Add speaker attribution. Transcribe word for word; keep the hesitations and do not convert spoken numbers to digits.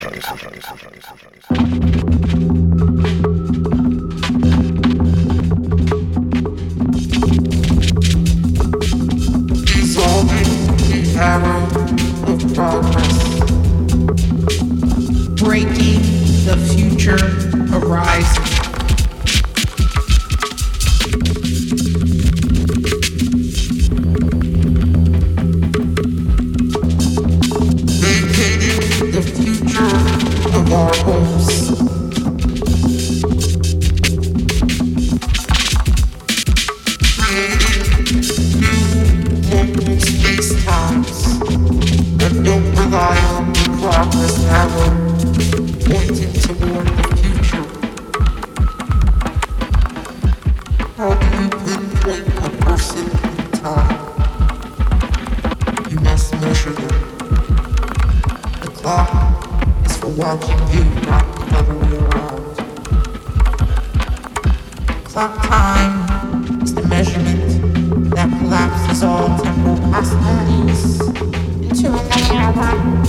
Speaker 1: Dissolving the arrow of progress, breaking the future horizon. Vacating the future of our hopes. Space-times that don't rely on the progress arrow pointing toward the future. How do you pinpoint a person in time? You must measure them. The clock is for watching you, not the other way around. Clock time is the measurement that collapses all temporal possibilities into a linear one.